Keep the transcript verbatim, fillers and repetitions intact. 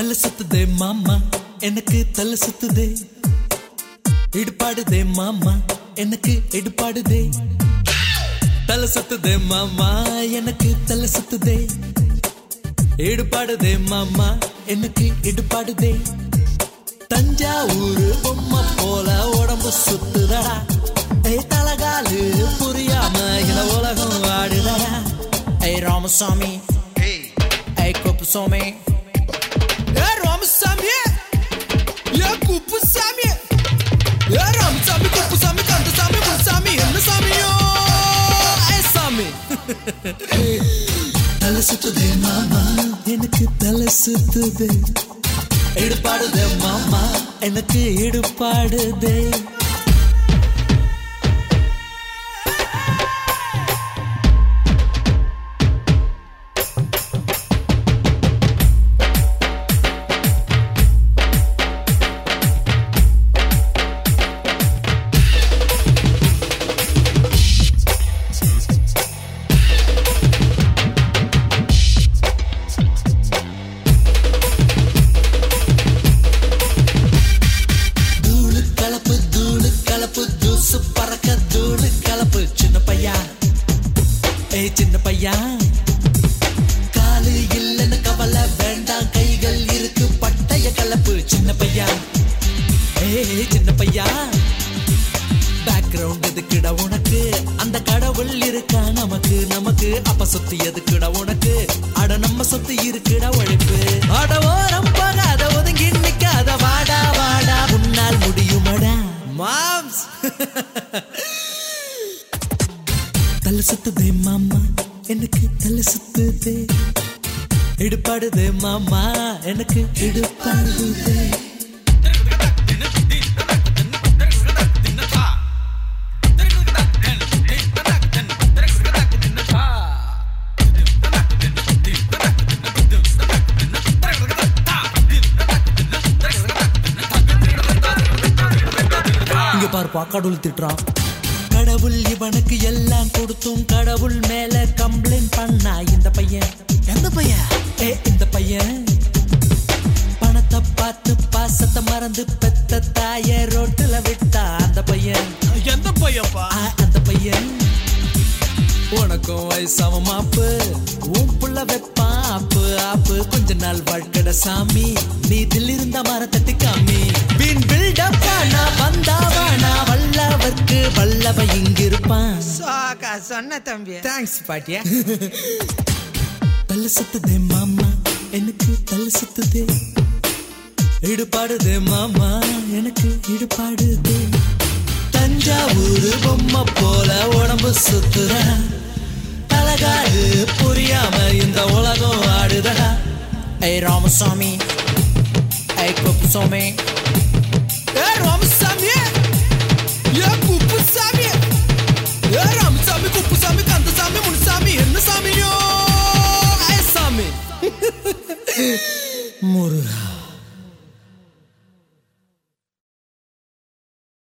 தலை சுத்துதே மாமா எனக்கு தலை சுத்துதே, இடுப்பாடுதே மாமா எனக்கு இடுப்பாடுதே. தலை சுத்துதே மாமா எனக்கு தலை சுத்துதே, இடுப்பாடுதே மாமா எனக்கு இடுப்பாடுதே. தஞ்சாவூர் பொம்மை போல உடம்பு சுத்துதடா, தலகாலு புரியாம இந்த உலகம் ஆடுதடா. ஏய் ராமசாமி, ஏய் குப்புசாமி, ஏய் ராமசாமி, ஏய் குப்புசாமி, ஏய் ராமசாமி, குப்புசாமி, கந்தசாமி, குப்புசாமி, என்ன சாமியோ ஏய் சாமி. தலை சுத்துதே மாமா எனக்கு தலை சுத்துதே, இடுப்பாடுதே மாமா எனக்கு இடுப்பாடுதே. சின்ன பையா காலு இல்லன்னு கவலை வேண்டாம், கைகள் இருக்கு பட்டைய கலப்பு. சின்ன பையா ஏ சின்ன பையா, பேக்ரவுண்ட் எதுக்குடா உனக்கு, அந்த கடவுள் இருக்கா நமக்கு. நமக்கு அப்ப சொத்து எதுக்குடா உனக்கு, அட நம்ம சொத்து இருக்குடா உழைப்பு. அட ஓரம் போகாத ஒதுங்கி நிக்காத, வாடா வாடா முன்னால் முடியுமடா மாம்ஸ். தலை சுத்துதே மாமா எனக்கு தலை சுத்துதே, இடுப்பாடுதே மாமா எனக்கு இடுப்பாடுதே. இங்க பாருப்பா கடவுள் திட்டுறான். கடவுள் இவனுக்கு எல்லாம் கொடுத்தும் கடவுள் மேல கம்ப்ளைண்ட் பண்ணா இந்த பையன். எந்த பையன்? ஏ இந்த பையன் பணத்தை பார்த்து பாசத்தை மறந்து பெத்த தாய ரோட்டுல விட்டா அந்த பையன். எந்த பையன்ப்பா? அந்த பையன். உனக்கும் வயசாம மாப்பு, உன் புள்ள வைப்பான் ஆப்பு ஆப்பு. கொஞ்ச நாள் வாழ்க்கட சாமி, நீ தில்லிருந்த மரத்தட்டு காமி. வீண் பில்டப் ஆனா வந்தாவானா, வல்லவர்க்கு வல்லவ இங்கிருப்பான். சொன்ன தம்பி, தேங்க்ஸ் பாட்டியா. தலை சுத்துதே மாமா எனக்கு தலை சுத்துதே, இடுப்பாடுதே மாமா எனக்கு இடுப்பாடுதே. தஞ்சாவூர் பொம்மை போல உடம்பு சுத்துதா, தலகாடு புரியாம இந்த உலகம் ஆடுதடா. ஏய் ராமசாமி, ஏய் குப்புசாமி, ஏய் ராமசாமி, ஏய் குப்புசாமி, ஏய் ராமசாமி, குப்புசாமி, கந்தசாமி, முனுசாமி, என்ன சாமியோ ஏய் சாமி. முருகா.